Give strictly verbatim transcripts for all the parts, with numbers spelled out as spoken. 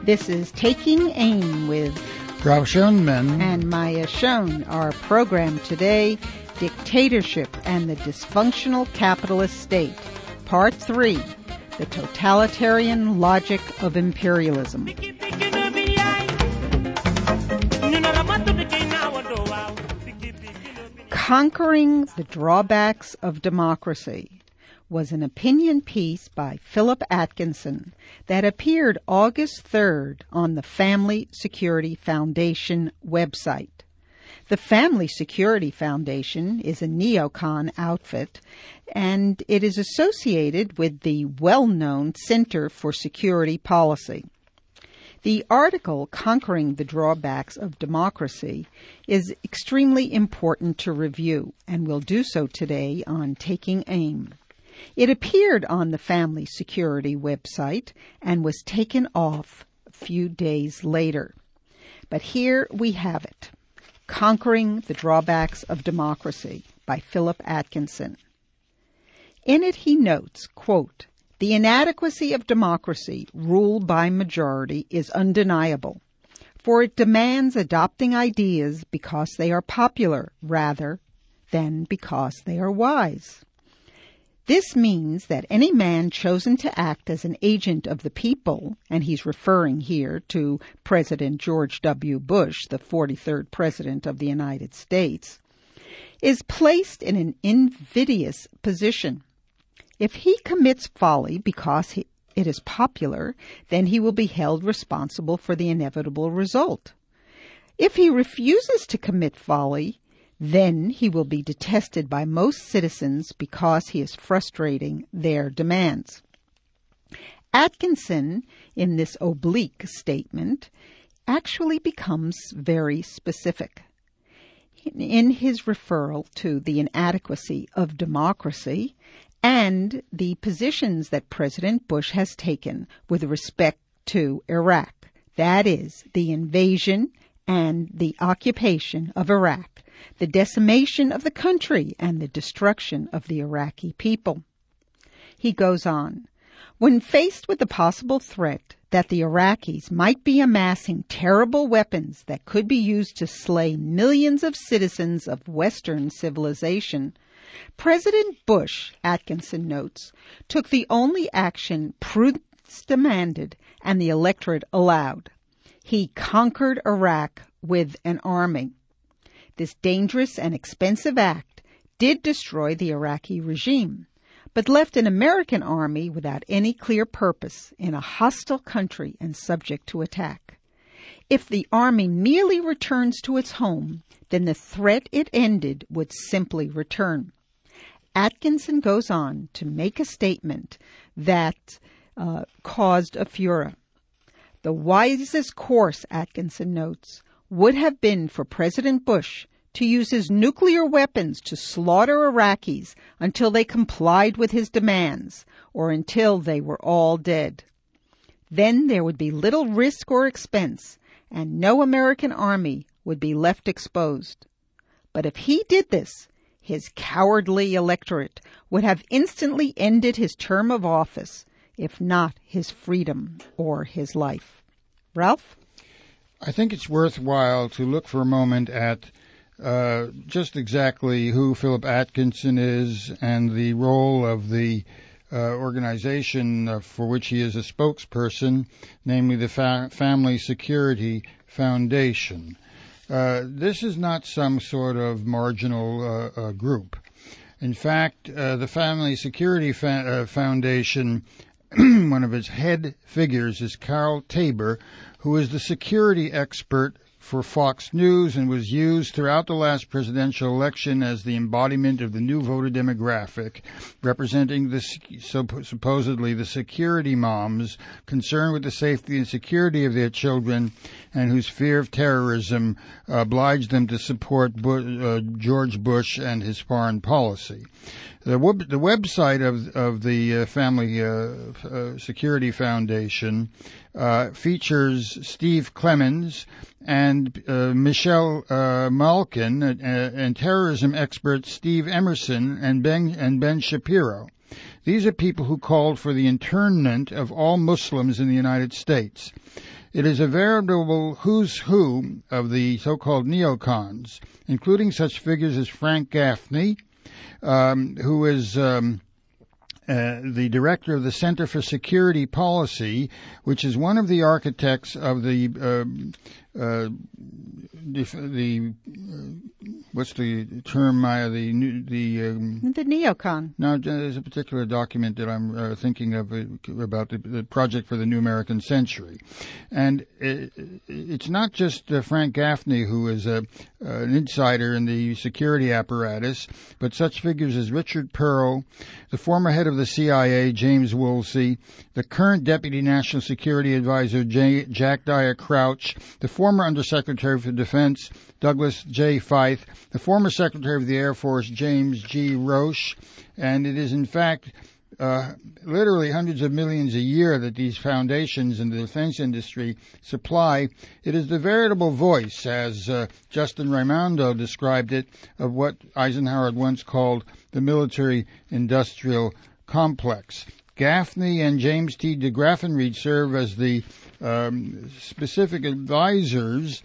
This is Taking Aim with Ralph Schoenman and Maya Schoen. Our program today, Dictatorship and the Dysfunctional Capitalist State, Part three, The Totalitarian Logic of Imperialism. Conquering the Drawbacks of Democracy was an opinion piece by Philip Atkinson that appeared August third on the Family Security Foundation website. The Family Security Foundation is a neocon outfit, and it is associated with the well-known Center for Security Policy. The article, Conquering the Drawbacks of Democracy, is extremely important to review, and we'll do so today on Taking Aim. It appeared on the Family Security website and was taken off a few days later. But here we have it, Conquering the Drawbacks of Democracy by Philip Atkinson. In it he notes, quote, "The inadequacy of democracy ruled by majority is undeniable, for it demands adopting ideas because they are popular rather than because they are wise. This means that any man chosen to act as an agent of the people," and he's referring here to President George W. Bush, the forty-third President of the United States, is placed in an invidious position. If he commits folly because he, it is popular, then he will be held responsible for the inevitable result. If he refuses to commit folly, then he will be detested by most citizens because he is frustrating their demands. Atkinson, in this oblique statement, actually becomes very specific. In his referral to the inadequacy of democracy and the positions that President Bush has taken with respect to Iraq, that is, the invasion and the occupation of Iraq, the decimation of the country and the destruction of the Iraqi people. He goes on, when faced with the possible threat that the Iraqis might be amassing terrible weapons that could be used to slay millions of citizens of Western civilization, President Bush, Atkinson notes, took the only action prudence demanded and the electorate allowed. He conquered Iraq with an army. This dangerous and expensive act did destroy the Iraqi regime, but left an American army without any clear purpose in a hostile country and subject to attack. If the army merely returns to its home, then the threat it ended would simply return. Atkinson goes on to make a statement that uh, caused a furor. The wisest course, Atkinson notes, would have been for President Bush to use his nuclear weapons to slaughter Iraqis until they complied with his demands, or until they were all dead. Then there would be little risk or expense, and no American army would be left exposed. But if he did this, his cowardly electorate would have instantly ended his term of office, if not his freedom or his life. Ralph? I think it's worthwhile to look for a moment at uh, just exactly who Philip Atkinson is and the role of the uh, organization uh, for which he is a spokesperson, namely the Fa- Family Security Foundation. Uh, this is not some sort of marginal uh, uh, group. In fact, uh, the Family Security Fa- uh, Foundation, one of its head figures is Carl Tabor, who is the security expert for Fox News and was used throughout the last presidential election as the embodiment of the new voter demographic, representing the supposedly the security moms concerned with the safety and security of their children and whose fear of terrorism obliged them to support Bu- uh, George Bush and his foreign policy. The, web- the website of, of the uh, Family uh, uh, Security Foundation uh, features Steve Clemens and uh, Michelle uh, Malkin uh, and terrorism expert Steve Emerson and Ben and Ben Shapiro. These are people who called for the internment of all Muslims in the United States. It is a veritable who's who of the so-called neocons, including such figures as Frank Gaffney, um, who is um, uh, the director of the Center for Security Policy, which is one of the architects of the uh, uh, the, the uh, what's the term? Uh, the the um, the neocon. Now, there's a particular document that I'm uh, thinking of uh, about the, the Project for the New American Century, and it, it's not just uh, Frank Gaffney who is a, uh, an insider in the security apparatus, but such figures as Richard Pearl, the former head of the C I A, James Woolsey, the current Deputy National Security Advisor, J- Jack Dyer Crouch, the former Undersecretary for Defense, Douglas J. Feith, the former Secretary of the Air Force, James G. Roche, and it is in fact uh, literally hundreds of millions a year that these foundations in the defense industry supply. It is the veritable voice, as uh, Justin Raimondo described it, of what Eisenhower had once called the military-industrial complex. Gaffney and James T. de Graffenried serve as the um, specific advisors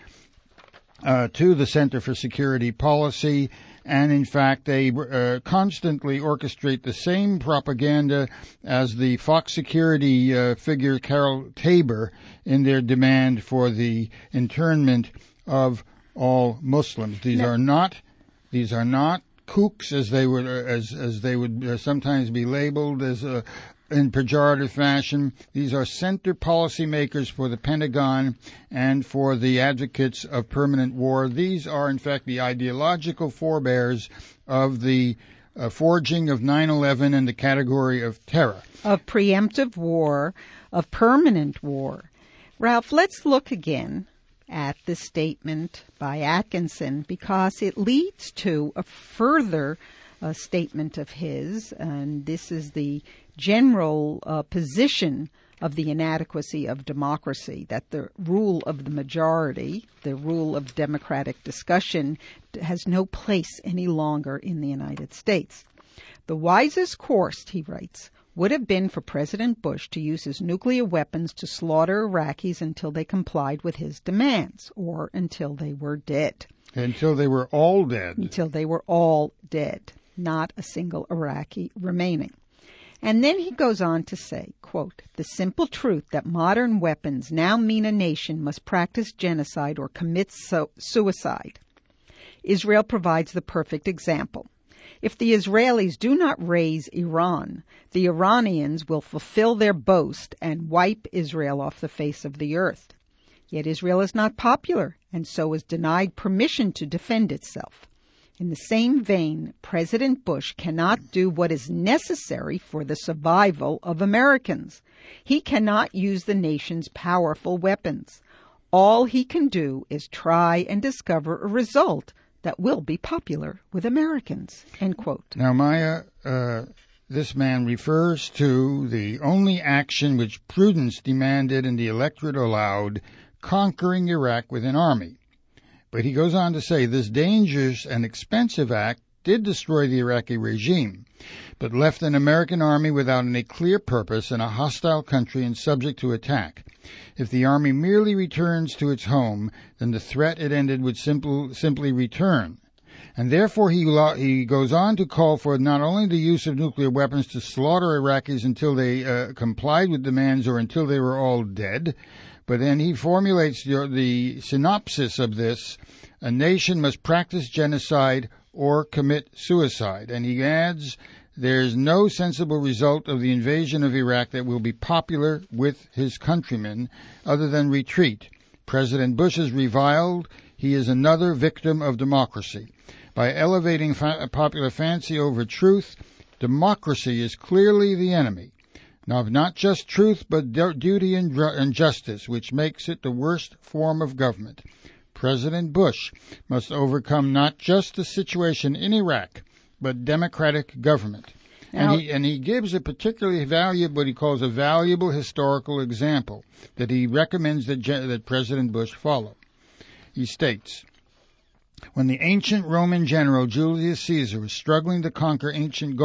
uh, to the Center for Security Policy, and in fact they uh, constantly orchestrate the same propaganda as the Fox Security uh, figure Carol Tabor in their demand for the internment of all Muslims. These no. are not these are not kooks, as they would as as they would uh, sometimes be labeled as a in pejorative fashion. These are center policymakers for the Pentagon and for the advocates of permanent war. These are, in fact, the ideological forebears of the uh, forging of nine eleven and the category of terror. Of preemptive war, of permanent war. Ralph, let's look again at the statement by Atkinson, because it leads to a further uh, statement of his, and this is the general uh, position of the inadequacy of democracy, that the rule of the majority, the rule of democratic discussion, has no place any longer in the United States. The wisest course, he writes, would have been for President Bush to use his nuclear weapons to slaughter Iraqis until they complied with his demands, or until they were dead. Until they were all dead. Until they were all dead, not a single Iraqi remaining. And then he goes on to say, quote, the simple truth that modern weapons now mean a nation must practice genocide or commit so- suicide. Israel provides the perfect example. If the Israelis do not raise Iran, the Iranians will fulfill their boast and wipe Israel off the face of the earth. Yet Israel is not popular, and so is denied permission to defend itself. In the same vein, President Bush cannot do what is necessary for the survival of Americans. He cannot use the nation's powerful weapons. All he can do is try and discover a result that will be popular with Americans, end quote. Now, Maya, uh, this man refers to the only action which prudence demanded and the electorate allowed, conquering Iraq with an army. But he goes on to say this dangerous and expensive act did destroy the Iraqi regime, but left an American army without any clear purpose in a hostile country and subject to attack. If the army merely returns to its home, then the threat it ended would simple, simply return. And therefore he, he goes on to call for not only the use of nuclear weapons to slaughter Iraqis until they uh, complied with demands or until they were all dead, but then he formulates the, the synopsis of this: a nation must practice genocide or commit suicide. And he adds, there's no sensible result of the invasion of Iraq that will be popular with his countrymen other than retreat. President Bush is reviled. He is another victim of democracy. By elevating fa- popular fancy over truth, democracy is clearly the enemy. Now, not just truth, but duty and, dr- and justice, which makes it the worst form of government. President Bush must overcome not just the situation in Iraq, but democratic government. Now, and he and he gives a particularly valuable, what he calls a valuable historical example that he recommends that, that President Bush follow. He states, when the ancient Roman general Julius Caesar was struggling to conquer ancient Gaul,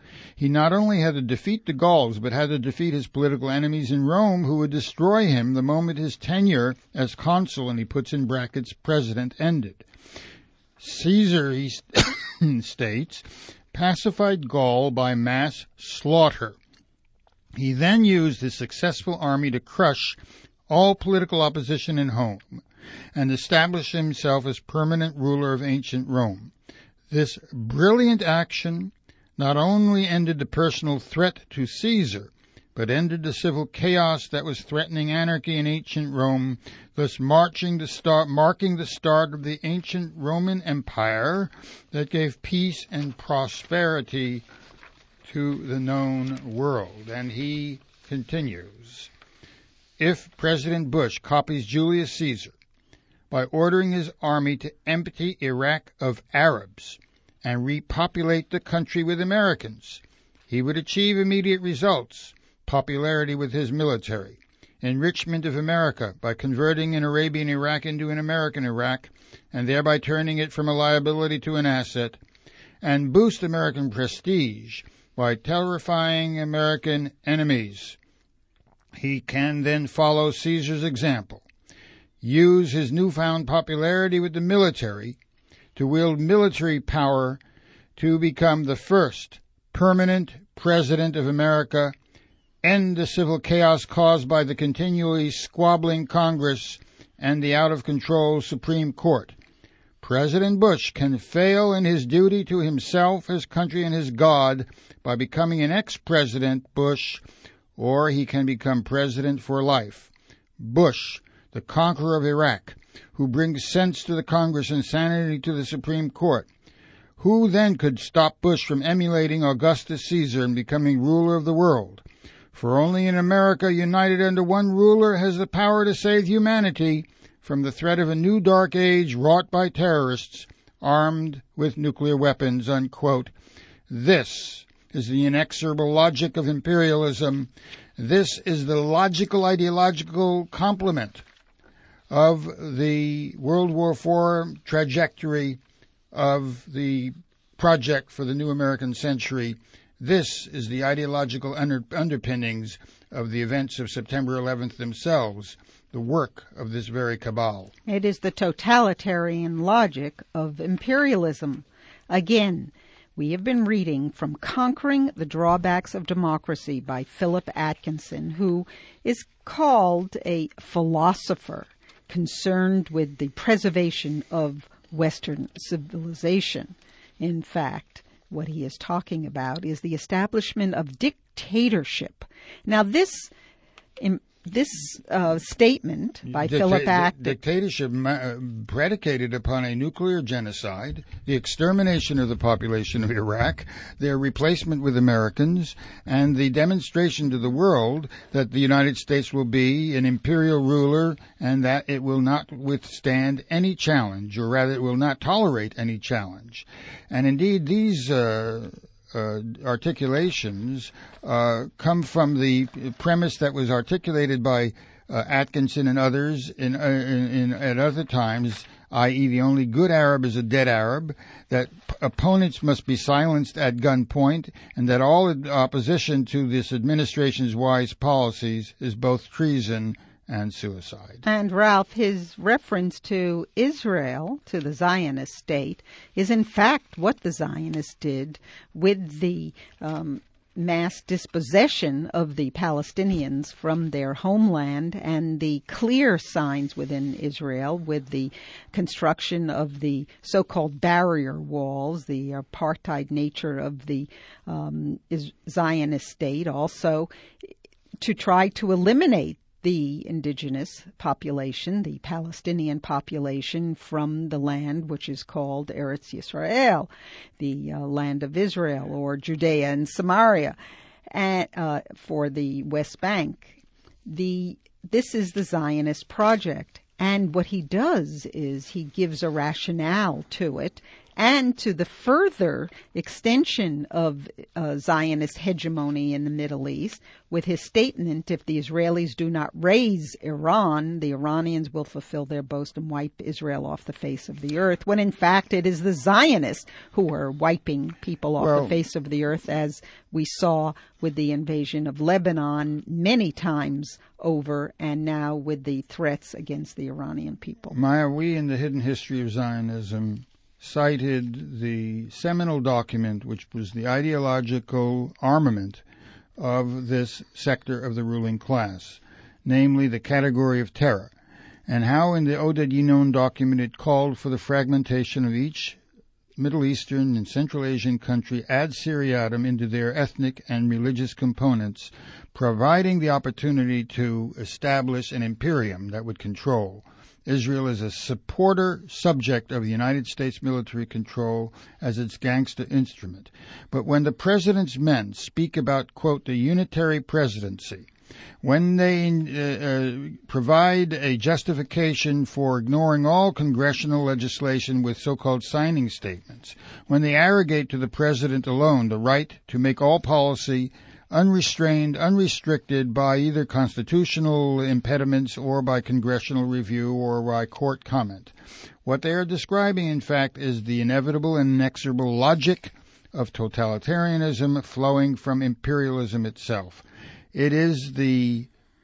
He not only had to defeat the Gauls, but had to defeat his political enemies in Rome, who would destroy him the moment his tenure as consul, and he puts in brackets, president, ended. Caesar, he states, pacified Gaul by mass slaughter. He then used his successful army to crush all political opposition in Rome and establish himself as permanent ruler of ancient Rome. This brilliant action not only ended the personal threat to Caesar, but ended the civil chaos that was threatening anarchy in ancient Rome, thus marching the start, marking the start of the ancient Roman Empire that gave peace and prosperity to the known world. And he continues, if President Bush copies Julius Caesar by ordering his army to empty Iraq of Arabs and repopulate the country with Americans, he would achieve immediate results: popularity with his military, enrichment of America by converting an Arabian Iraq into an American Iraq, and thereby turning it from a liability to an asset, and boost American prestige by terrifying American enemies. He can then follow Caesar's example, use his newfound popularity with the military to wield military power to become the first permanent president of America, end the civil chaos caused by the continually squabbling Congress and the out-of-control Supreme Court. President Bush can fail in his duty to himself, his country, and his God by becoming an ex-President Bush, or he can become president for life. Bush, the conqueror of Iraq, who brings sense to the Congress and sanity to the Supreme Court. Who then could stop Bush from emulating Augustus Caesar and becoming ruler of the world? For only in America, united under one ruler, has the power to save humanity from the threat of a new dark age wrought by terrorists armed with nuclear weapons, unquote. This is the inexorable logic of imperialism. This is the logical ideological complement of the World War Four trajectory of the project for the new American century. This is the ideological under- underpinnings of the events of September eleventh themselves, the work of this very cabal. It is the totalitarian logic of imperialism. Again, we have been reading from Conquering the Drawbacks of Democracy by Philip Atkinson, who is called a philosopher concerned with the preservation of Western civilization. In fact, what he is talking about is the establishment of dictatorship. Now, this in, this uh, statement by Dicta- Philip Atkinson... Dictatorship ma- predicated upon a nuclear genocide, the extermination of the population of Iraq, their replacement with Americans, and the demonstration to the world that the United States will be an imperial ruler and that it will not withstand any challenge, or rather it will not tolerate any challenge. And indeed, these... Uh, Uh, articulations uh, come from the premise that was articulated by uh, Atkinson and others in, uh, in, in at other times, that is the only good Arab is a dead Arab, that p- opponents must be silenced at gunpoint, and that all opposition to this administration's wise policies is both treason and suicide. And Ralph, his reference to Israel, to the Zionist state, is in fact what the Zionists did with the um, mass dispossession of the Palestinians from their homeland and the clear signs within Israel with the construction of the so-called barrier walls, the apartheid nature of the um, Zionist state, also to try to eliminate the indigenous population, the Palestinian population, from the land which is called Eretz Yisrael, the uh, land of Israel, or Judea and Samaria, and, uh, for the West Bank. The this is the Zionist project, and what he does is he gives a rationale to it and to the further extension of uh, Zionist hegemony in the Middle East with his statement, if the Israelis do not raise Iran, the Iranians will fulfill their boast and wipe Israel off the face of the earth, when in fact it is the Zionists who are wiping people off well, the face of the earth, as we saw with the invasion of Lebanon many times over, and now with the threats against the Iranian people. Maya, we in the Hidden History of Zionism cited the seminal document, which was the ideological armament of this sector of the ruling class, namely the category of terror, and how in the Oded Yinon document it called for the fragmentation of each Middle Eastern and Central Asian country ad seriatim into their ethnic and religious components, providing the opportunity to establish an imperium that would control. Israel is a supporter subject of the United States military control as its gangster instrument. But when the president's men speak about, quote, the unitary presidency, when they uh, uh, provide a justification for ignoring all congressional legislation with so-called signing statements, when they arrogate to the president alone the right to make all policy unrestrained, unrestricted by either constitutional impediments or by congressional review or by court comment. What they are describing, in fact, is the inevitable and inexorable logic of totalitarianism flowing from imperialism itself. It is the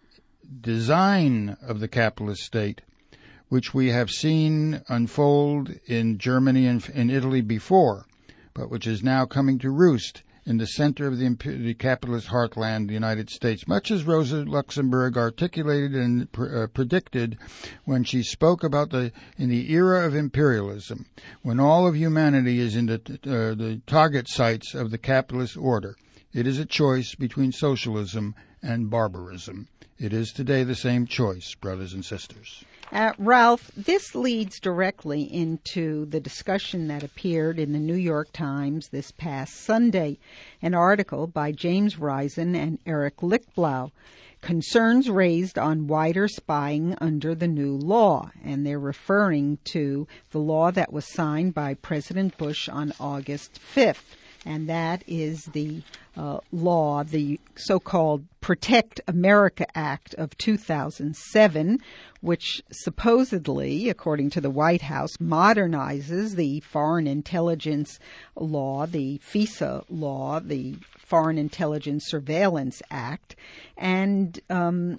design of the capitalist state, which we have seen unfold in Germany and in Italy before, but which is now coming to roost in the center of the, the capitalist heartland, the United States, much as Rosa Luxemburg articulated and pr- uh, predicted when she spoke about the in the era of imperialism, when all of humanity is in the, uh, the target sites of the capitalist order. It is a choice between socialism and barbarism. It is today the same choice, brothers and sisters. Uh, Ralph, this leads directly into the discussion that appeared in the New York Times this past Sunday, an article by James Risen and Eric Lichtblau, concerns raised on wider spying under the new law, and they're referring to the law that was signed by President Bush on August fifth. And that is the uh, law, the so-called Protect America Act of two thousand seven, which supposedly, according to the White House, modernizes the Foreign Intelligence Law, the FISA law, the Foreign Intelligence Surveillance Act, and um,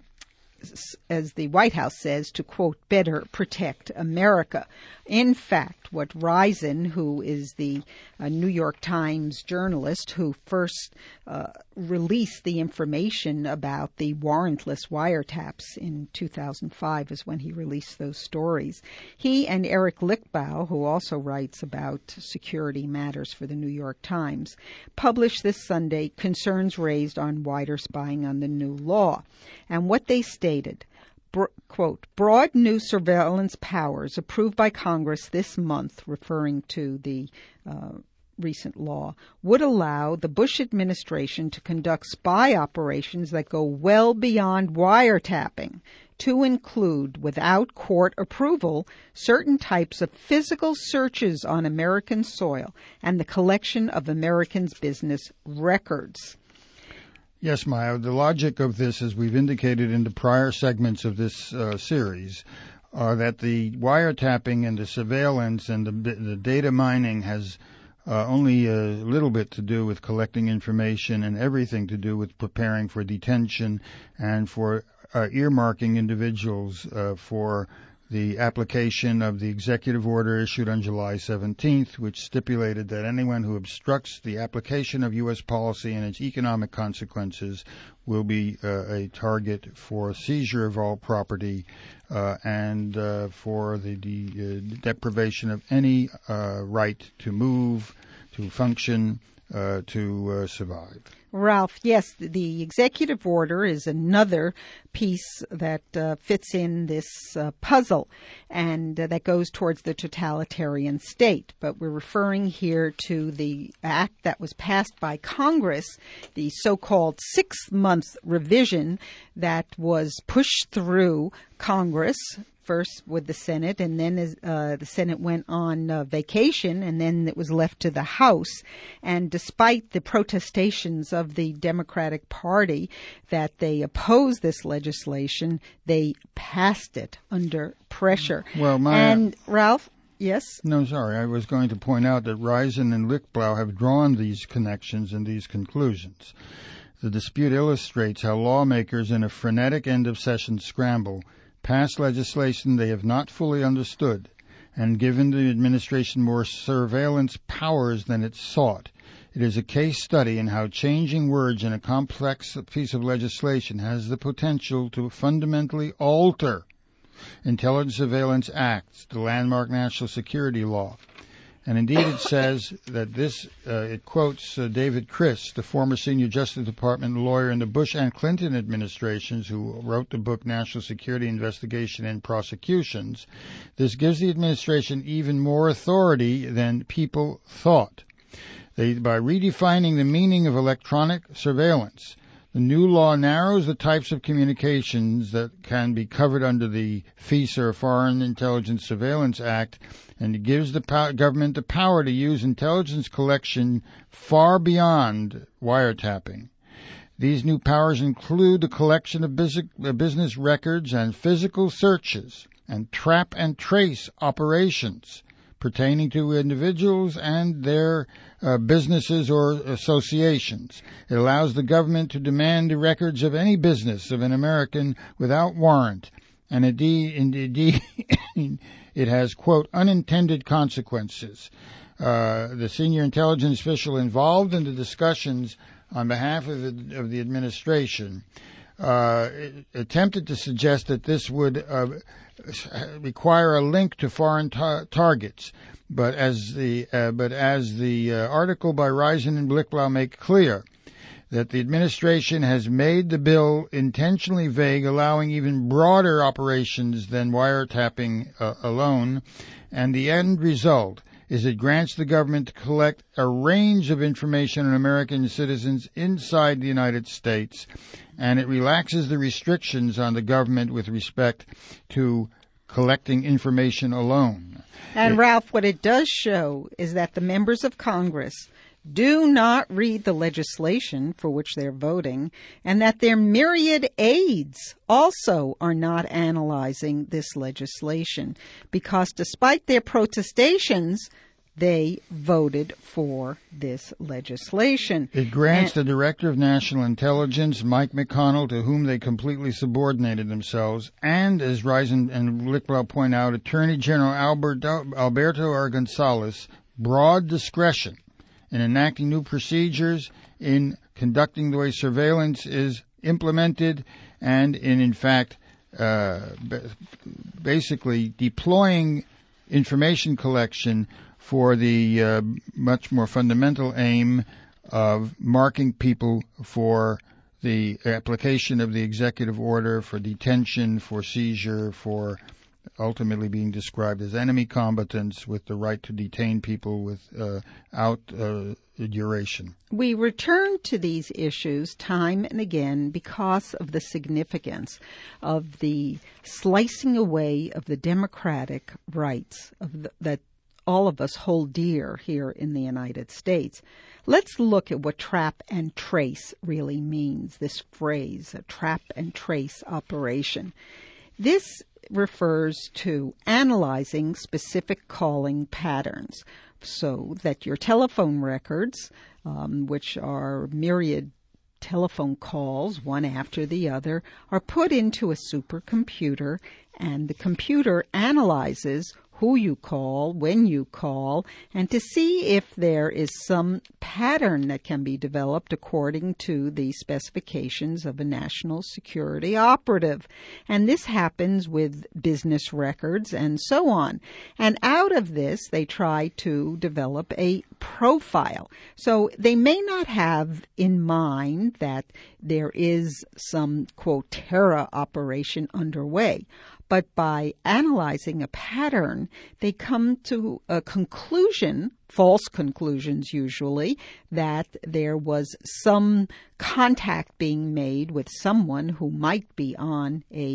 as the White House says, to, quote, better protect America. In fact, what Risen, who is the uh, New York Times journalist who first uh, released the information about the warrantless wiretaps in two thousand five is when he released those stories. He and Eric Lichtblau, who also writes about security matters for the New York Times, published this Sunday concerns raised on wider spying on the new law. And what they stated, br- quote, broad new surveillance powers approved by Congress this month, referring to the uh, recent law, would allow the Bush administration to conduct spy operations that go well beyond wiretapping, to include, without court approval, certain types of physical searches on American soil and the collection of Americans' business records. Yes, Maya, the logic of this, as we've indicated in the prior segments of this uh, series, are that the wiretapping and the surveillance and the, the data mining has uh, only a little bit to do with collecting information and everything to do with preparing for detention and for uh, earmarking individuals uh, for the application of the executive order issued on July seventeenth, which stipulated that anyone who obstructs the application of U S policy and its economic consequences will be uh, a target for seizure of all property uh, and uh, for the de- uh, deprivation of any uh, right to move, to function, uh, to uh, survive. Ralph, yes, the executive order is another piece that uh, fits in this uh, puzzle and uh, that goes towards the totalitarian state. But we're referring here to the act that was passed by Congress, the so-called six-month revision that was pushed through Congress first with the Senate, and then as, uh, the Senate went on uh, vacation, and then it was left to the House. And despite the protestations of the Democratic Party that they opposed this legislation, they passed it under pressure. Well, my and Ralph. Yes? No, sorry. I was going to point out that Risen and Lichtblau have drawn these connections and these conclusions. The dispute illustrates how lawmakers in a frenetic end-of-session scramble pass legislation they have not fully understood and given the administration more surveillance powers than it sought. It is a case study in how changing words in a complex piece of legislation has the potential to fundamentally alter Intelligence Surveillance Acts, the landmark national security law. And indeed it says that this, uh, it quotes uh, David Criss, the former senior Justice Department lawyer in the Bush and Clinton administrations who wrote the book National Security Investigation and Prosecutions. This gives the administration even more authority than people thought. They, by redefining the meaning of electronic surveillance, the new law narrows the types of communications that can be covered under the FISA, Foreign Intelligence Surveillance Act, and it gives the pow- government the power to use intelligence collection far beyond wiretapping. These new powers include the collection of business records and physical searches and trap and trace operations pertaining to individuals and their uh, businesses or associations. It allows the government to demand the records of any business of an American without warrant, and indeed, indeed it has, quote, unintended consequences. Uh, the senior intelligence official involved in the discussions on behalf of the, of the administration uh, attempted to suggest that this would uh, require a link to foreign tar- targets, but as the uh, but as the uh, article by Risen and Lichtblau make clear, that the administration has made the bill intentionally vague, allowing even broader operations than wiretapping uh, alone, and the end result is it grants the government to collect a range of information on American citizens inside the United States, and it relaxes the restrictions on the government with respect to collecting information alone. And it, Ralph, what it does show is that the members of Congress do not read the legislation for which they're voting, and that their myriad aides also are not analyzing this legislation, because despite their protestations, they voted for this legislation. It grants and, the Director of National Intelligence, Mike McConnell, to whom they completely subordinated themselves, and, as Risen and Lichtblau point out, Attorney General Alberto, Alberto R. Gonzalez, broad discretion in enacting new procedures, in conducting the way surveillance is implemented, and in, in fact, uh, basically deploying information collection for the uh, much more fundamental aim of marking people for the application of the executive order, for detention, for seizure, for ultimately being described as enemy combatants with the right to detain people without uh, uh, duration. We return to these issues time and again because of the significance of the slicing away of the democratic rights of the, that all of us hold dear here in the United States. Let's look at what trap and trace really means, this phrase, a trap and trace operation. This refers to analyzing specific calling patterns so that your telephone records, um, which are myriad telephone calls, one after the other, are put into a supercomputer, and the computer analyzes who you call, when you call, and to see if there is some pattern that can be developed according to the specifications of a national security operative. And this happens with business records and so on. And out of this, they try to develop a profile. So they may not have in mind that there is some, quote, terror operation underway. But by analyzing a pattern, they come to a conclusion, false conclusions usually, that there was some contact being made with someone who might be on a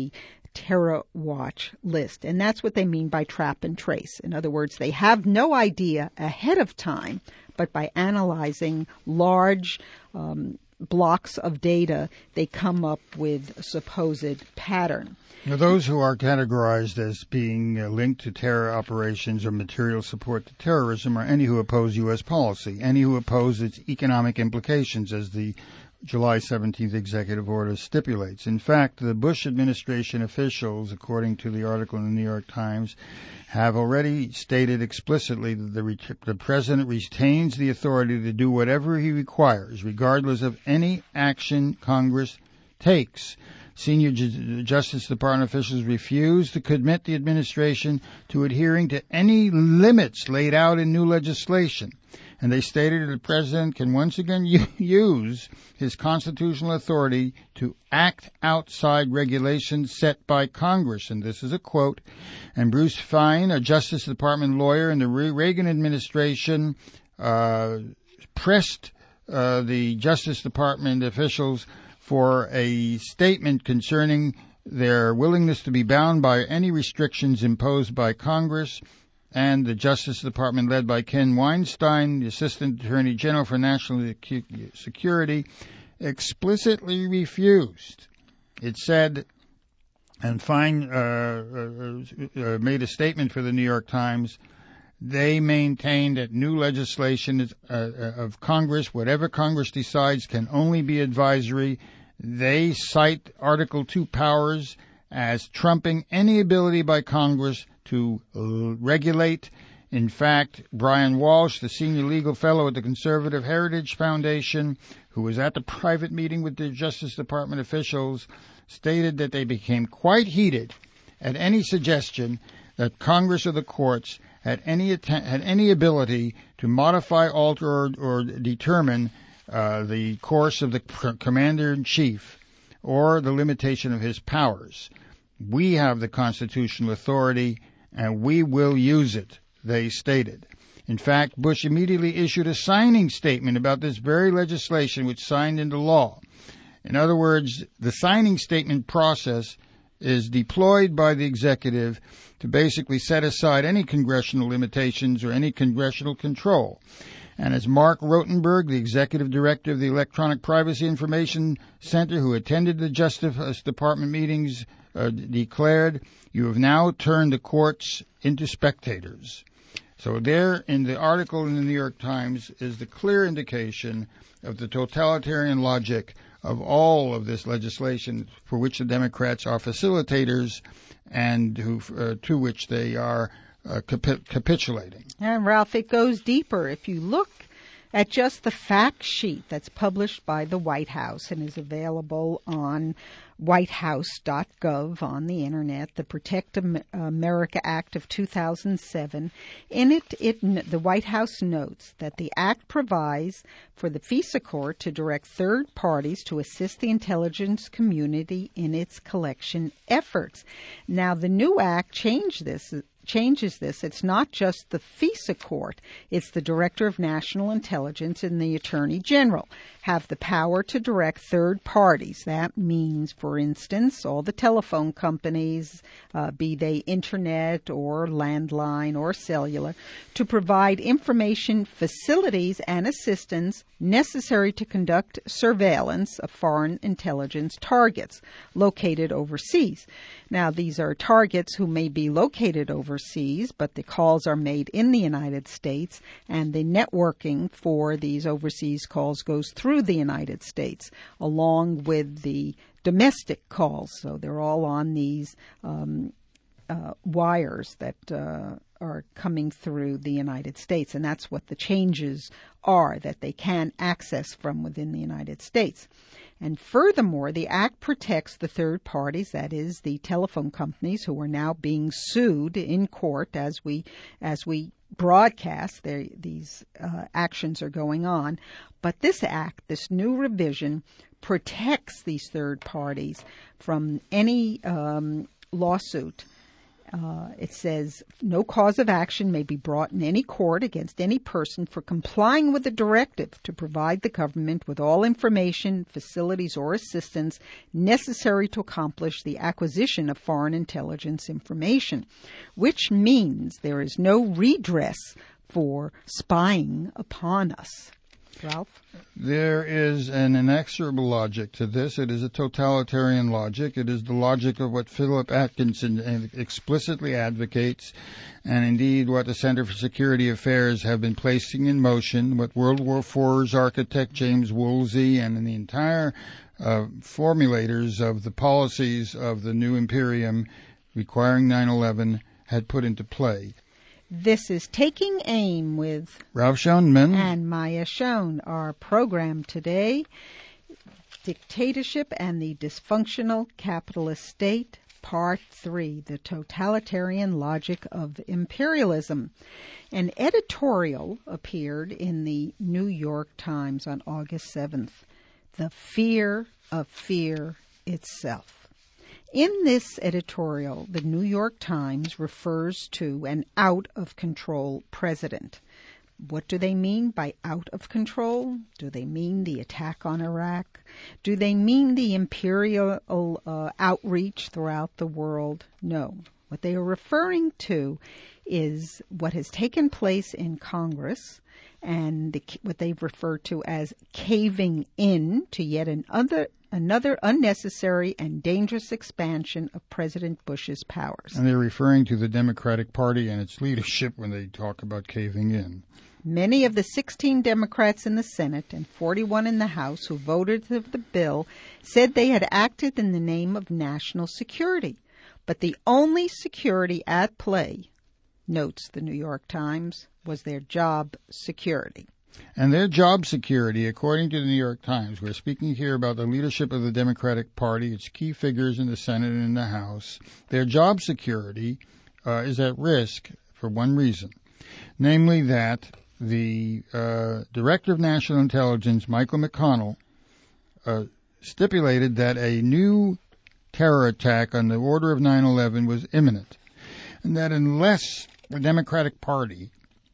Terror Watch list. And that's what they mean by trap and trace. In other words, they have no idea ahead of time, but by analyzing large um, blocks of data, they come up with a supposed pattern. Now, those who are categorized as being uh, linked to terror operations or material support to terrorism are any who oppose U S policy, any who oppose its economic implications, as the July seventeenth executive order stipulates. In fact, the Bush administration officials, according to the article in the New York Times, have already stated explicitly that the, ret- the president retains the authority to do whatever he requires, regardless of any action Congress takes. Senior Ju- Justice Department officials refused to commit the administration to adhering to any limits laid out in new legislation. And they stated that the president can once again u- use his constitutional authority to act outside regulations set by Congress. And this is a quote. And Bruce Fein, a Justice Department lawyer in the Re- Reagan administration, uh, pressed uh, the Justice Department officials for a statement concerning their willingness to be bound by any restrictions imposed by Congress. And the Justice Department, led by Ken Weinstein, the Assistant Attorney General for National Security, explicitly refused. It said, and Fein uh, uh, uh, made a statement for the New York Times, they maintain that new legislation uh, of Congress, whatever Congress decides, can only be advisory. They cite Article two powers as trumping any ability by Congress to uh, regulate. In fact, Brian Walsh, the senior legal fellow at the Conservative Heritage Foundation, who was at the private meeting with the Justice Department officials, stated that they became quite heated at any suggestion that Congress or the courts had any att- had any ability to modify, alter, or, or determine uh, the course of the pr- commander-in-chief or the limitation of his powers. We have the constitutional authority, and we will use it, they stated. In fact, Bush immediately issued a signing statement about this very legislation, which signed into law. In other words, the signing statement process is deployed by the executive to basically set aside any congressional limitations or any congressional control. And as Mark Rotenberg, the executive director of the Electronic Privacy Information Center, who attended the Justice Department meetings, uh, declared, you have now turned the courts into spectators. So there in the article in the New York Times is the clear indication of the totalitarian logic of all of this legislation for which the Democrats are facilitators and who, uh, to which they are uh, capi- capitulating. And Ralph, it goes deeper. If you look at just the fact sheet that's published by the White House and is available on white house dot gov on the internet, the Protect America Act of two thousand seven. In it, it, the White House notes that the act provides for the FISA court to direct third parties to assist the intelligence community in its collection efforts. Now, the new act changed this. changes this. It's not just the FISA court. It's the Director of National Intelligence and the Attorney General have the power to direct third parties. That means, for instance, all the telephone companies, uh, be they internet or landline or cellular, to provide information, facilities, and assistance necessary to conduct surveillance of foreign intelligence targets located overseas. Now, these are targets who may be located overseas, but the calls are made in the United States, and the networking for these overseas calls goes through the United States, along with the domestic calls. So they're all on these um, uh, wires that uh, are coming through the United States, and that's what the changes are, that they can access from within the United States. And furthermore, the Act protects the third parties, that is, the telephone companies who are now being sued in court as we as we broadcast. These uh, actions are going on. But this Act, this new revision, protects these third parties from any um, lawsuit Uh, it says, no cause of action may be brought in any court against any person for complying with the directive to provide the government with all information, facilities, or assistance necessary to accomplish the acquisition of foreign intelligence information, which means there is no redress for spying upon us. Ralph? There is an inexorable logic to this. It is a totalitarian logic. It is the logic of what Philip Atkinson explicitly advocates, and indeed what the Center for Security Affairs have been placing in motion, what World War Four's architect James Woolsey and the entire uh, formulators of the policies of the new imperium requiring nine eleven had put into play. This is Taking Aim with Ralph Schoenman and Maya Schoen. Our program today, Dictatorship and the Dysfunctional Capitalist State, Part three, The Totalitarian Logic of Imperialism. An editorial appeared in the New York Times on August seventh, The Fear of Fear Itself. In this editorial, the New York Times refers to an out-of-control president. What do they mean by out of control? Do they mean the attack on Iraq? Do they mean the imperial uh, outreach throughout the world? No. What they are referring to is what has taken place in Congress and the, what they've referred to as caving in to yet another Another unnecessary and dangerous expansion of President Bush's powers. And they're referring to the Democratic Party and its leadership when they talk about caving in. Many of the sixteen Democrats in the Senate and forty-one in the House who voted for the bill said they had acted in the name of national security. But the only security at play, notes the New York Times, was their job security. And their job security, according to the New York Times, we're speaking here about the leadership of the Democratic Party, its key figures in the Senate and in the House. Their job security uh, is at risk for one reason, namely that the uh, Director of National Intelligence, Michael McConnell, uh, stipulated that a new terror attack on the order of nine eleven was imminent, and that unless the Democratic Party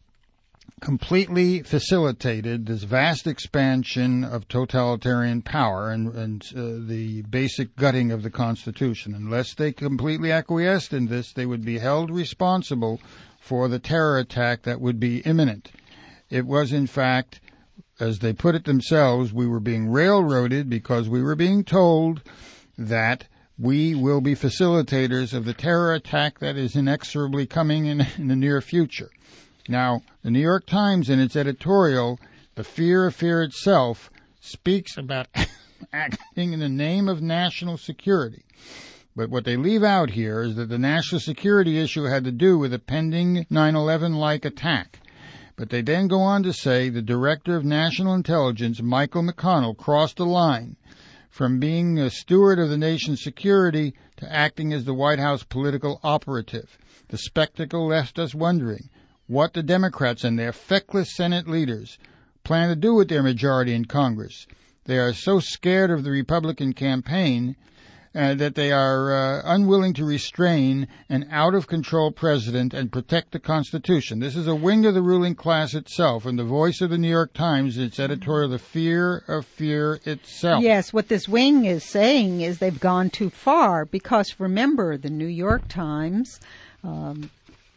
completely facilitated this vast expansion of totalitarian power and, and uh, the basic gutting of the Constitution. Unless they completely acquiesced in this, they would be held responsible for the terror attack that would be imminent. It was, in fact, as they put it themselves, we were being railroaded because we were being told that we will be facilitators of the terror attack that is inexorably coming in, in the near future. Now, the New York Times, in its editorial, The Fear of Fear Itself, speaks about acting in the name of national security. But what they leave out here is that the national security issue had to do with a pending nine eleven-like attack. But they then go on to say the Director of National Intelligence, Michael McConnell, crossed a line from being a steward of the nation's security to acting as the White House political operative. The spectacle left us wondering what the Democrats and their feckless Senate leaders plan to do with their majority in Congress. They are so scared of the Republican campaign uh, that they are uh, unwilling to restrain an out-of-control president and protect the Constitution. This is a wing of the ruling class itself, and the voice of the New York Times, its editorial, The Fear of Fear Itself. Yes, what this wing is saying is they've gone too far, because remember, the New York Times um,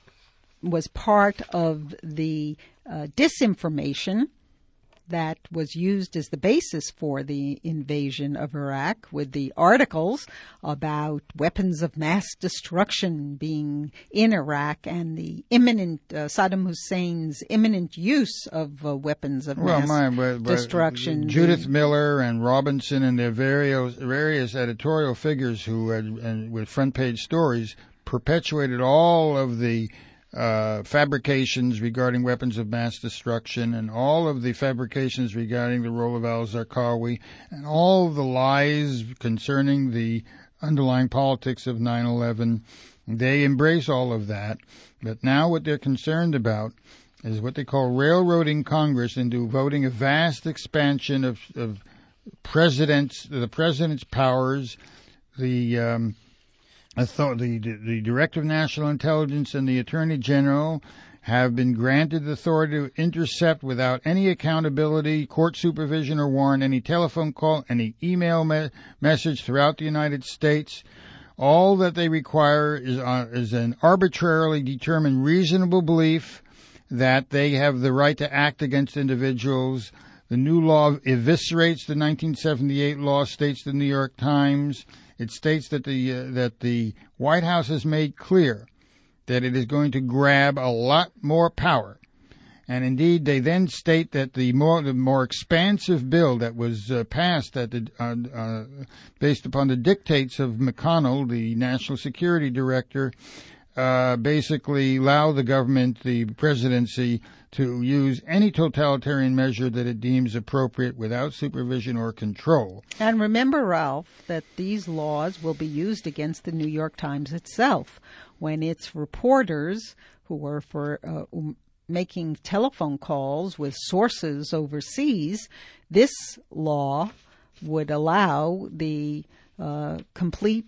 was part of the uh, disinformation that was used as the basis for the invasion of Iraq, with the articles about weapons of mass destruction being in Iraq and the imminent, uh, Saddam Hussein's imminent use of uh, weapons of well, mass my, but, but destruction. Judith Miller and Robinson and their various, various editorial figures who had, and with front page stories, perpetuated all of the Uh, fabrications regarding weapons of mass destruction and all of the fabrications regarding the role of al-Zarqawi and all of the lies concerning the underlying politics of nine eleven. They embrace all of that, but now what they're concerned about is what they call railroading Congress into voting a vast expansion of, of presidents, the president's powers, the um, authority, the, the Director of National Intelligence and the Attorney General have been granted the authority to intercept without any accountability, court supervision, or warrant any telephone call, any email me- message throughout the United States. All that they require is, uh, is an arbitrarily determined reasonable belief that they have the right to act against individuals. The new law eviscerates the nineteen seventy-eight law, states the New York Times. It states that the uh, that the White House has made clear that it is going to grab a lot more power. And indeed, they then state that the more the more expansive bill that was uh, passed at the, uh, uh, based upon the dictates of McConnell, the National Security Director, uh, basically allow the government, the presidency, to use any totalitarian measure that it deems appropriate without supervision or control. And remember, Ralph, that these laws will be used against the New York Times itself when its reporters, who were for uh, um, making telephone calls with sources overseas, this law would allow the uh, complete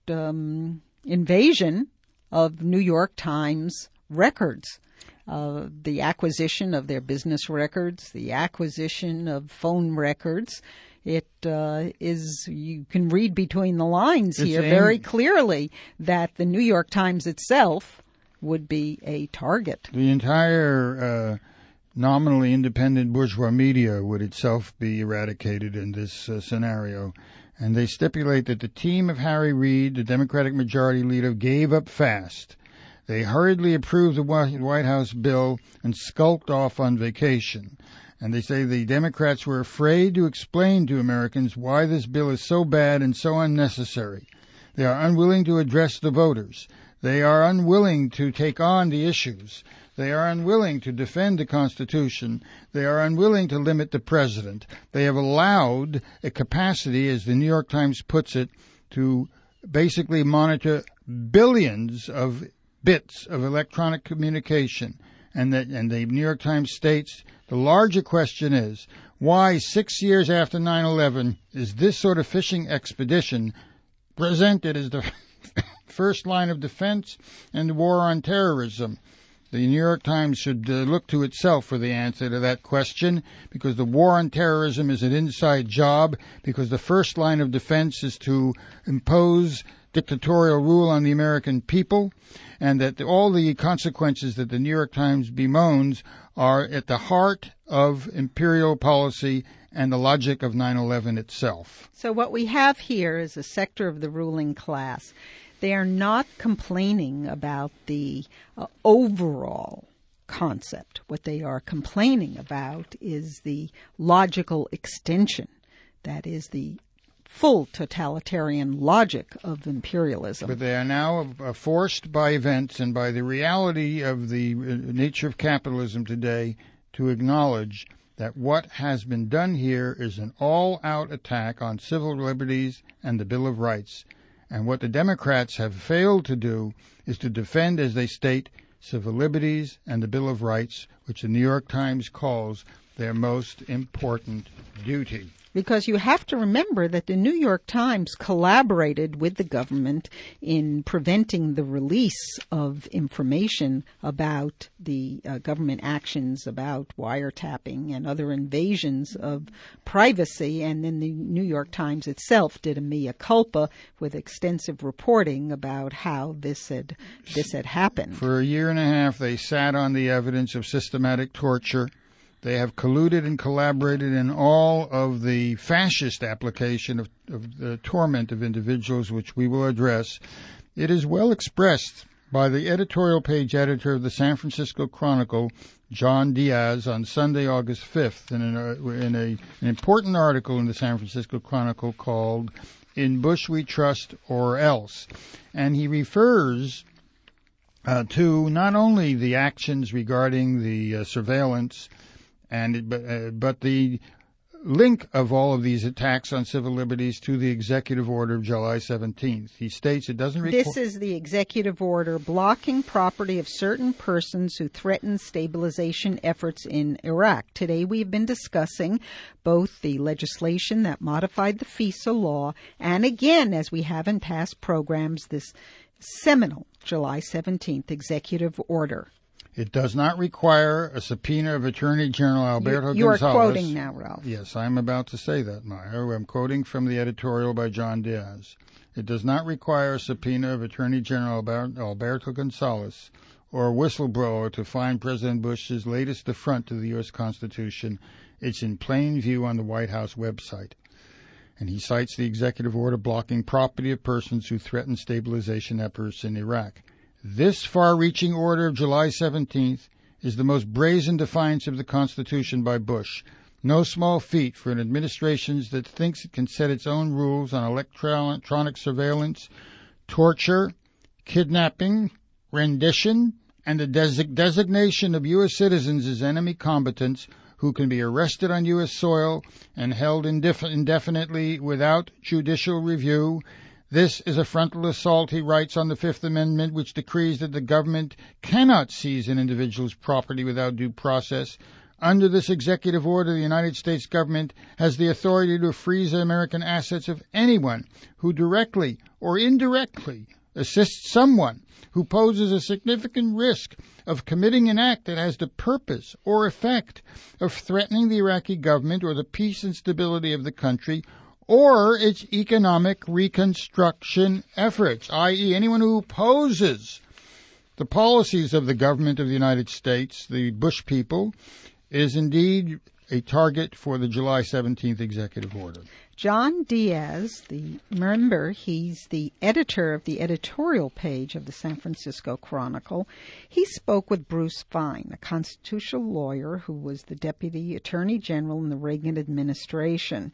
um, invasion of New York Times records. Uh, the acquisition of their business records, the acquisition of phone records. It uh, is, you can read between the lines it's here very clearly that the New York Times itself would be a target. The entire uh, nominally independent bourgeois media would itself be eradicated in this uh, scenario. And they stipulate that the team of Harry Reid, the Democratic Majority Leader, gave up fast. They hurriedly approved the White House bill and skulked off on vacation. And they say the Democrats were afraid to explain to Americans why this bill is so bad and so unnecessary. They are unwilling to address the voters. They are unwilling to take on the issues. They are unwilling to defend the Constitution. They are unwilling to limit the president. They have allowed a capacity, as the New York Times puts it, to basically monitor billions of bits of electronic communication. And that, and the New York Times states the larger question is, why six years after nine eleven is this sort of fishing expedition presented as the first line of defense in the war on terrorism? The New York Times should uh, look to itself for the answer to that question, because the war on terrorism is an inside job, because the first line of defense is to impose dictatorial rule on the American people, and that all the consequences that the New York Times bemoans are at the heart of imperial policy and the logic of nine eleven itself. So what we have here is a sector of the ruling class. They are not complaining about the uh, overall concept. What they are complaining about is the logical extension, that is the full totalitarian logic of imperialism. But they are now uh, forced by events and by the reality of the uh, nature of capitalism today to acknowledge that what has been done here is an all-out attack on civil liberties and the Bill of Rights. And what the Democrats have failed to do is to defend, as they state, civil liberties and the Bill of Rights, which the New York Times calls their most important duty. Because you have to remember that the New York Times collaborated with the government in preventing the release of information about the uh, government actions about wiretapping and other invasions of privacy. And then the New York Times itself did a mea culpa with extensive reporting about how this had, this had happened. For a year and a half, they sat on the evidence of systematic torture. They have colluded and collaborated in all of the fascist application of, of the torment of individuals, which we will address. It is well expressed by the editorial page editor of the San Francisco Chronicle, John Diaz, on Sunday, August fifth, in, a, in a, an important article in the San Francisco Chronicle called "In Bush We Trust or Else." And he refers uh, to not only the actions regarding the uh, surveillance, And but, uh, but the link of all of these attacks on civil liberties to the executive order of July seventeenth. He states it doesn't require... This is the executive order blocking property of certain persons who threaten stabilization efforts in Iraq. Today we have been discussing both the legislation that modified the FISA law and, again, as we have in past programs, this seminal July seventeenth executive order. It does not require a subpoena of Attorney General Alberto you, you Gonzalez. You are quoting now, Ralph. Yes, I'm about to say that, Maya. I'm quoting from the editorial by John Diaz. It does not require a subpoena of Attorney General Alberto Gonzalez or a whistleblower to find President Bush's latest affront to the U S Constitution. It's in plain view on the White House website. And he cites the executive order blocking property of persons who threaten stabilization efforts in Iraq. This far-reaching order of July seventeenth is the most brazen defiance of the Constitution by Bush. No small feat for an administration that thinks it can set its own rules on electronic surveillance, torture, kidnapping, rendition, and the des- designation of U S citizens as enemy combatants who can be arrested on U S soil and held indef- indefinitely without judicial review. This is a frontal assault, he writes, on the Fifth Amendment, which decrees that the government cannot seize an individual's property without due process. Under this executive order, the United States government has the authority to freeze the American assets of anyone who directly or indirectly assists someone who poses a significant risk of committing an act that has the purpose or effect of threatening the Iraqi government or the peace and stability of the country, or its economic reconstruction efforts, that is anyone who opposes the policies of the government of the United States, the Bush people, is indeed a target for the July seventeenth executive order. John Diaz, the remember, he's the editor of the editorial page of the San Francisco Chronicle. He spoke with Bruce Fein, a constitutional lawyer who was the Deputy Attorney General in the Reagan administration.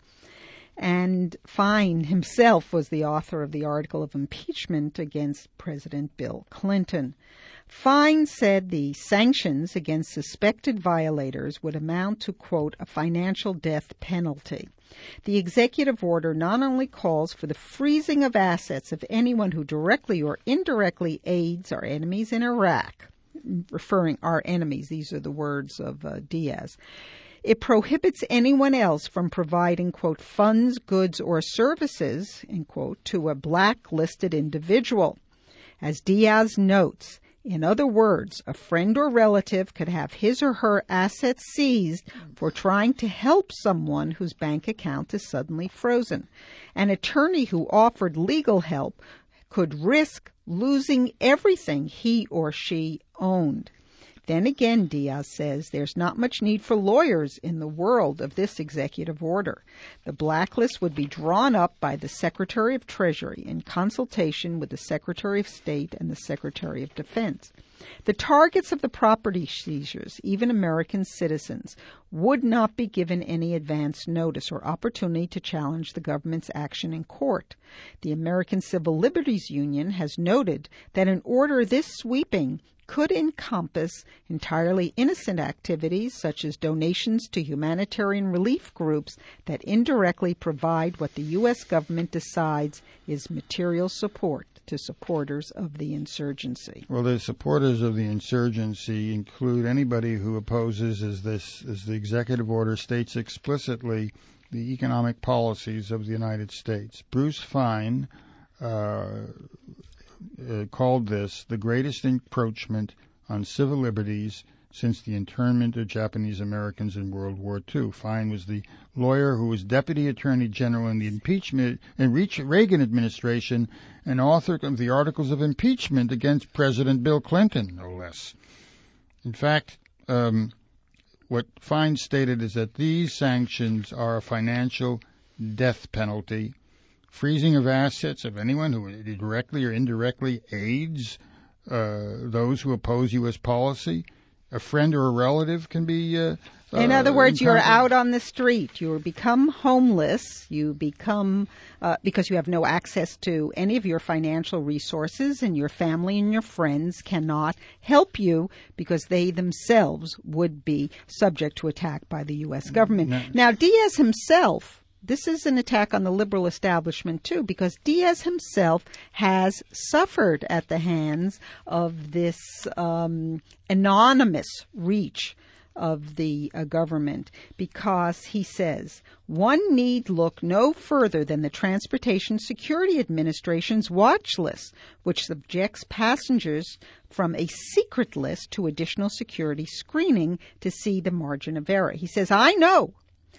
And Fein himself was the author of the article of impeachment against President Bill Clinton. Fein said the sanctions against suspected violators would amount to, quote, a financial death penalty. The executive order not only calls for the freezing of assets of anyone who directly or indirectly aids our enemies in Iraq, referring our enemies, these are the words of uh, Diaz. It prohibits anyone else from providing, quote, funds, goods, or services, end quote, to a blacklisted individual. As Diaz notes, in other words, a friend or relative could have his or her assets seized for trying to help someone whose bank account is suddenly frozen. An attorney who offered legal help could risk losing everything he or she owned. Then again, Diaz says, there's not much need for lawyers in the world of this executive order. The blacklist would be drawn up by the Secretary of Treasury in consultation with the Secretary of State and the Secretary of Defense. The targets of the property seizures, even American citizens, would not be given any advance notice or opportunity to challenge the government's action in court. The American Civil Liberties Union has noted that an order this sweeping could encompass entirely innocent activities such as donations to humanitarian relief groups that indirectly provide what the U S government decides is material support to supporters of the insurgency. Well, the supporters of the insurgency include anybody who opposes, as this as the executive order states explicitly, the economic policies of the United States. Bruce Fein uh, Uh, called this the greatest encroachment on civil liberties since the internment of Japanese Americans in World War Two. Fein was the lawyer who was Deputy Attorney General in the impeachment and Reagan administration and author of the articles of impeachment against President Bill Clinton, no less. In fact, um, what Fein stated is that these sanctions are a financial death penalty. Freezing of assets of anyone who directly or indirectly aids uh, those who oppose U S policy a friend or a relative can be uh, In uh, other words, you're encountered? out on the street. You become homeless. You become, uh, because you have no access to any of your financial resources, and your family and your friends cannot help you because they themselves would be subject to attack by the U S government. No. Now, Diaz himself, this is an attack on the liberal establishment, too, because Diaz himself has suffered at the hands of this um, anonymous reach of the uh, government, because he says one need look no further than the Transportation Security Administration's watch list, which subjects passengers from a secret list to additional security screening to see the margin of error. He says, I know.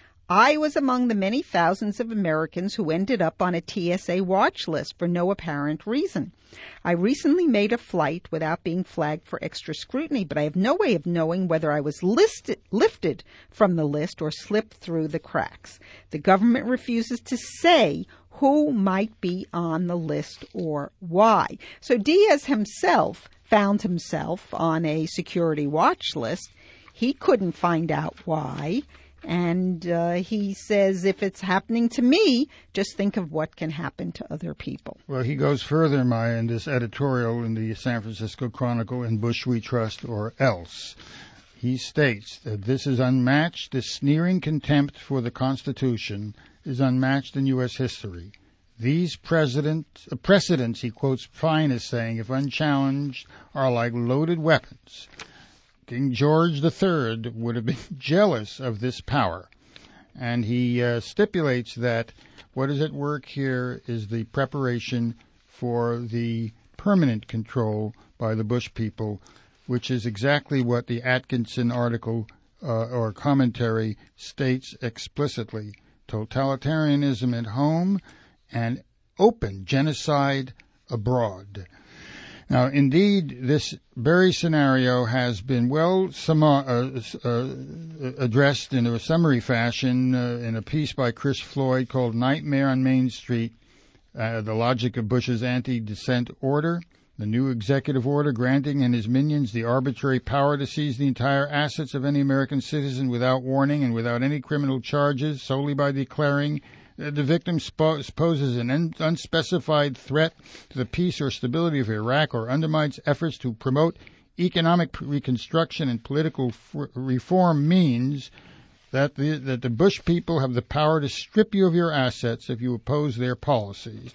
I was among the many thousands of Americans who ended up on a T S A watch list for no apparent reason. I recently made a flight without being flagged for extra scrutiny, but I have no way of knowing whether I was listed, lifted from the list or slipped through the cracks. The government refuses to say who might be on the list or why. So Diaz himself found himself on a security watch list. He couldn't find out why. And uh, he says, if it's happening to me, just think of what can happen to other people. Well, he goes further, Maya, in this editorial in the San Francisco Chronicle, In Bush We Trust or Else. He states that this is unmatched. This sneering contempt for the Constitution is unmatched in U S history. These president, uh, precedents, he quotes Fine as saying, if unchallenged, are like loaded weapons. King George the Third would have been jealous of this power. And he uh, stipulates that what is at work here is the preparation for the permanent control by the Bush people, which is exactly what the Atkinson article uh, or commentary states explicitly. Totalitarianism at home and open genocide abroad. Now, indeed, this very scenario has been well sum- uh, uh, addressed in a summary fashion uh, in a piece by Chris Floyd called Nightmare on Main Street, uh, The Logic of Bush's Anti-Dissent Order, the new executive order granting and his minions the arbitrary power to seize the entire assets of any American citizen without warning and without any criminal charges, solely by declaring the victim spo- poses an un- unspecified threat to the peace or stability of Iraq or undermines efforts to promote economic reconstruction and political f- reform means that the, that the Bush people have the power to strip you of your assets if you oppose their policies.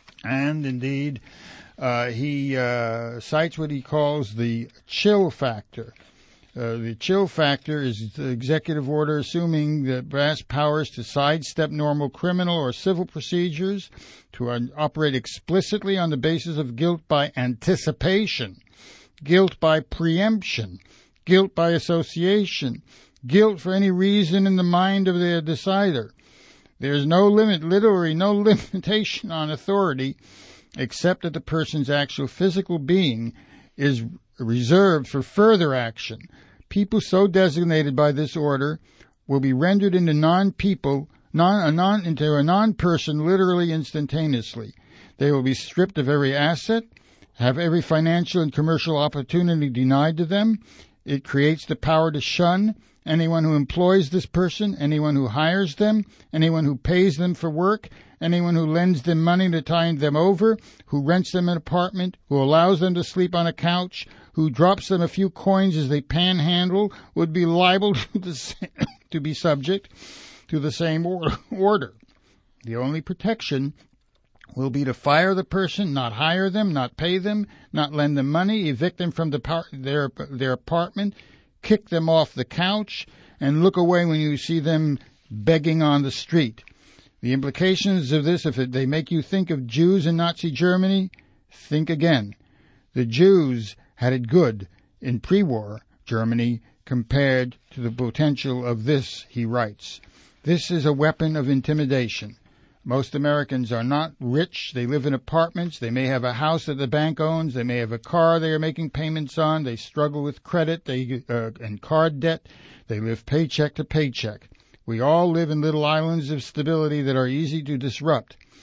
And indeed, uh, he uh, cites what he calls the chill factor. Uh, the chill factor is the executive order assuming that vast powers to sidestep normal criminal or civil procedures, to uh, operate explicitly on the basis of guilt by anticipation, guilt by preemption, guilt by association, guilt for any reason in the mind of the decider. There is no limit, literally no limitation on authority, except that the person's actual physical being is reserved for further action. People so designated by this order will be rendered into non-people, non, a non, into a non-person literally instantaneously. They will be stripped of every asset, have every financial and commercial opportunity denied to them. It creates the power to shun anyone who employs this person, anyone who hires them, anyone who pays them for work, anyone who lends them money to tide them over, who rents them an apartment, who allows them to sleep on a couch, who drops them a few coins as they panhandle, would be liable to, the same, to be subject to the same or, order. The only protection will be to fire the person, not hire them, not pay them, not lend them money, evict them from the par- their their apartment, kick them off the couch, and look away when you see them begging on the street. The implications of this, if it, they make you think of Jews in Nazi Germany, think again. The Jews had it good in pre-war Germany compared to the potential of this, he writes. This is a weapon of intimidation. Most Americans are not rich. They live in apartments. They may have a house that the bank owns. They may have a car they are making payments on. They struggle with credit they, uh, and card debt. They live paycheck to paycheck. We all live in little islands of stability that are easy to disrupt.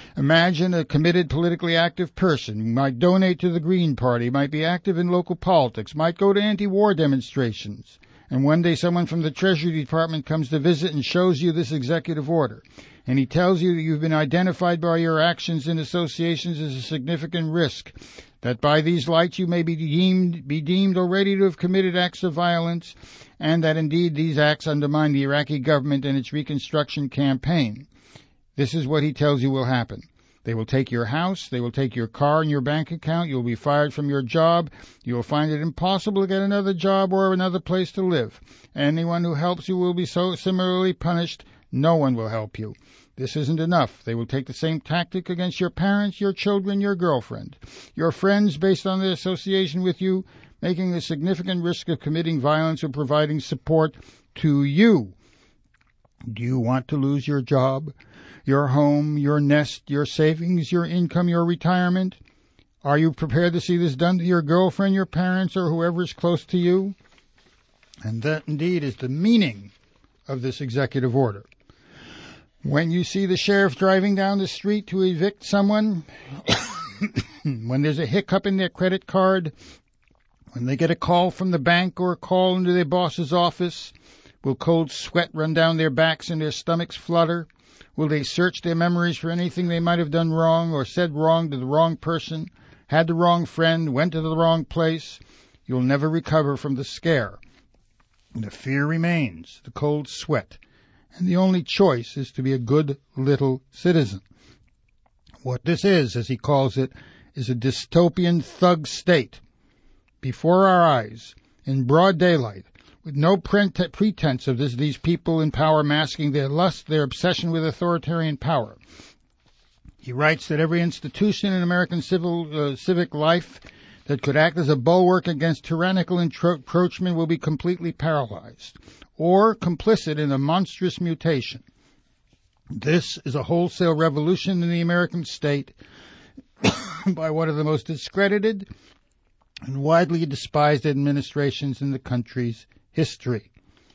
Imagine a committed, politically active person who might donate to the Green Party, might be active in local politics, might go to anti-war demonstrations. And one day someone from the Treasury Department comes to visit and shows you this executive order. And he tells you that you've been identified by your actions and associations as a significant risk, that by these lights you may be deemed, be deemed already to have committed acts of violence, and that indeed these acts undermine the Iraqi government and its reconstruction campaign. This is what he tells you will happen. They will take your house, they will take your car and your bank account, you will be fired from your job, you will find it impossible to get another job or another place to live. Anyone who helps you will be so similarly punished. No one will help you. This isn't enough. They will take the same tactic against your parents, your children, your girlfriend, your friends based on their association with you, making a significant risk of committing violence or providing support to you. Do you want to lose your job, your home, your nest, your savings, your income, your retirement? Are you prepared to see this done to your girlfriend, your parents, or whoever is close to you? And that indeed is the meaning of this executive order. When you see the sheriff driving down the street to evict someone, when there's a hiccup in their credit card, when they get a call from the bank or a call into their boss's office, will cold sweat run down their backs and their stomachs flutter? Will they search their memories for anything they might have done wrong or said wrong to the wrong person, had the wrong friend, went to the wrong place? You'll never recover from the scare. The fear remains, the cold sweat, and the only choice is to be a good little citizen. What this is, as he calls it, is a dystopian thug state. Before our eyes, in broad daylight, with no pretense of this, these people in power masking their lust, their obsession with authoritarian power. He writes that every institution in American civil uh, civic life that could act as a bulwark against tyrannical entro- encroachment will be completely paralyzed, or complicit in a monstrous mutation. This is a wholesale revolution in the American state by one of the most discredited and widely despised administrations in the country's history.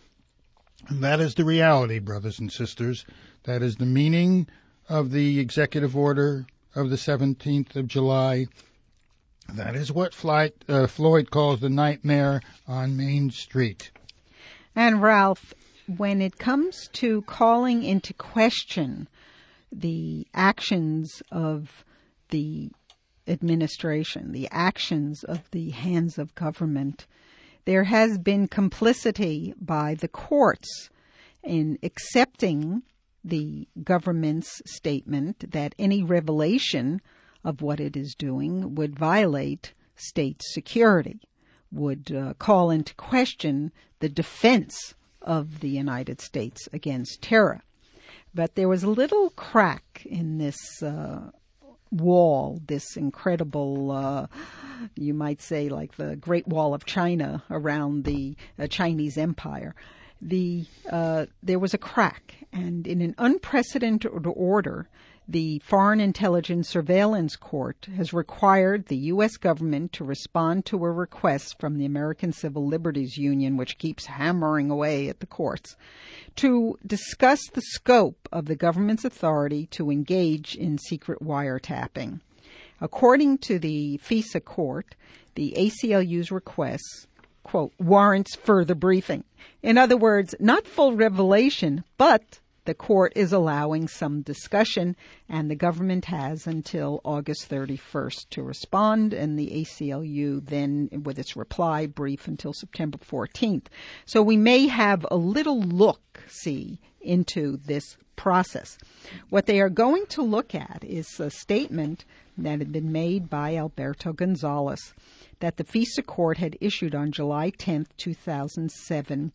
And that is the reality, brothers and sisters. That is the meaning of the executive order of the seventeenth of July. That is what Floyd, uh, Floyd calls the nightmare on Main Street. And Ralph, when it comes to calling into question the actions of the administration, the actions of the hands of government, there has been complicity by the courts in accepting the government's statement that any revelation of what it is doing would violate state security, would uh, call into question the defense of the United States against terror. But there was a little crack in this uh, wall, this incredible, uh, you might say like the Great Wall of China around the uh, Chinese Empire. The uh, there was a crack, and in an unprecedented order, the Foreign Intelligence Surveillance Court has required the U S government to respond to a request from the American Civil Liberties Union, which keeps hammering away at the courts, to discuss the scope of the government's authority to engage in secret wiretapping. According to the FISA court, the A C L U's request, quote, warrants further briefing. In other words, not full revelation, but the court is allowing some discussion, and the government has until August thirty-first to respond, and the A C L U then, with its reply, brief until September fourteenth. So we may have a little look-see into this process. What they are going to look at is a statement that had been made by Alberto Gonzalez that the FISA court had issued on July tenth, two thousand seven,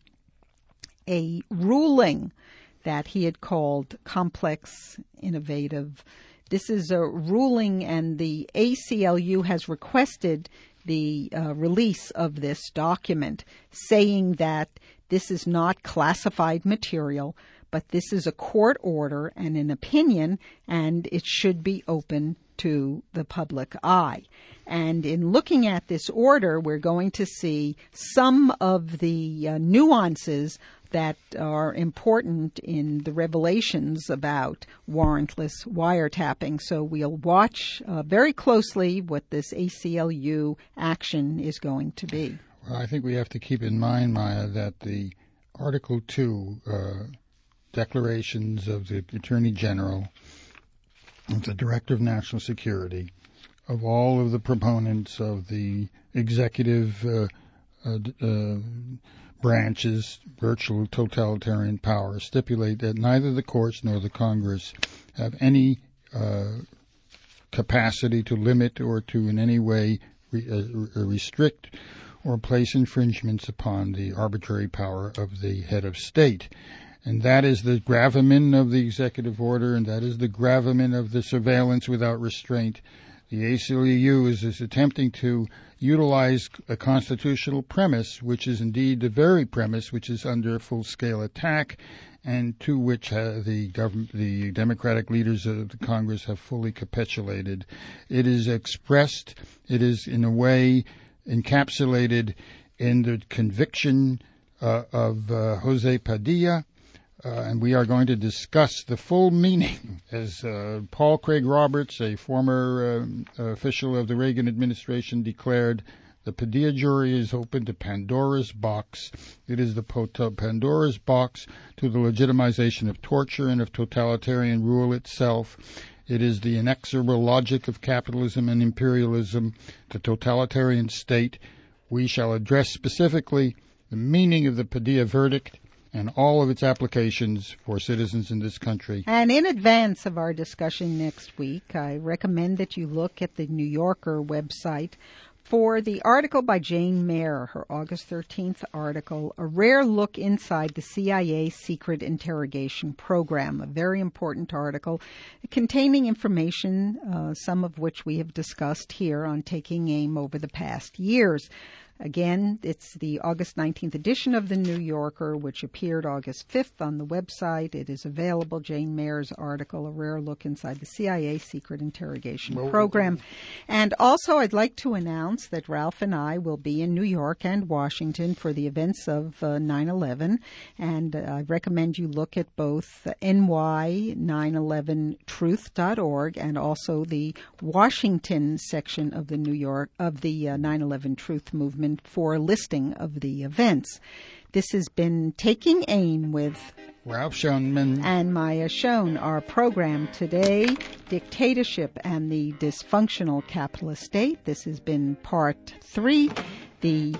a ruling that he had called complex, innovative. This is a ruling, and the A C L U has requested the uh, release of this document, saying that this is not classified material, but this is a court order and an opinion, and it should be open to the public eye. And in looking at this order, we're going to see some of the uh, nuances that are important in the revelations about warrantless wiretapping. So we'll watch uh, very closely what this A C L U action is going to be. Well, I think we have to keep in mind, Maya, that the Article two uh, declarations of the Attorney General, of the Director of National Security, of all of the proponents of the executive uh, uh, uh, branches, virtual totalitarian power, stipulate that neither the courts nor the Congress have any uh, capacity to limit or to in any way re- uh, restrict or place infringements upon the arbitrary power of the head of state. And that is the gravamen of the executive order, and that is the gravamen of the surveillance without restraint. The A C L U is, is attempting to utilize a constitutional premise, which is indeed the very premise which is under full-scale attack, and to which uh, the government, the Democratic leaders of the Congress have fully capitulated. It is expressed, it is in a way encapsulated in the conviction uh, of uh, Jose Padilla, uh, and we are going to discuss the full meaning, as uh, Paul Craig Roberts, a former uh, official of the Reagan administration, declared. The Padilla jury is open to Pandora's box. It is the Pandora's box to the legitimization of torture and of totalitarian rule itself. It is the inexorable logic of capitalism and imperialism, the totalitarian state. We shall address specifically the meaning of the Padilla verdict and all of its applications for citizens in this country. And in advance of our discussion next week, I recommend that you look at the New Yorker website for the article by Jane Mayer, her August thirteenth article, A Rare Look Inside the C I A Secret Interrogation Program, a very important article containing information, uh, some of which we have discussed here on Taking Aim over the past years. Again, it's the August nineteenth edition of the New Yorker, which appeared August fifth on the website. It is available, Jane Mayer's article, A Rare Look Inside the C I A Secret Interrogation well, Program. And also, I'd like to announce that Ralph and I will be in New York and Washington for the events of uh, nine eleven. And uh, I recommend you look at both N Y nine eleven truth dot org and also the Washington section of the New York of the uh, nine eleven Truth Movement for a listing of the events. This has been Taking Aim with Ralph Schoenman and Maya Schoen. Our program today, Dictatorship and the Dysfunctional Capitalist State. This has been part three, the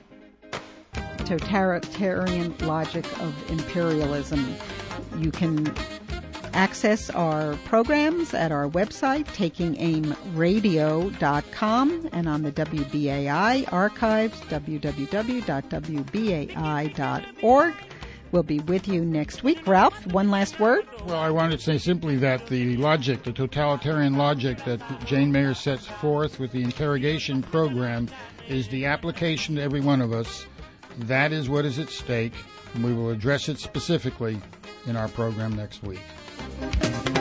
totalitarian logic of imperialism. You can access our programs at our website, taking aim radio dot com, and on the W B A I archives, w w w dot w b a i dot org. We'll be with you next week. Ralph, one last word? Well, I wanted to say simply that the logic, the totalitarian logic that Jane Mayer sets forth with the interrogation program is the application to every one of us. That is what is at stake, and we will address it specifically in our program next week.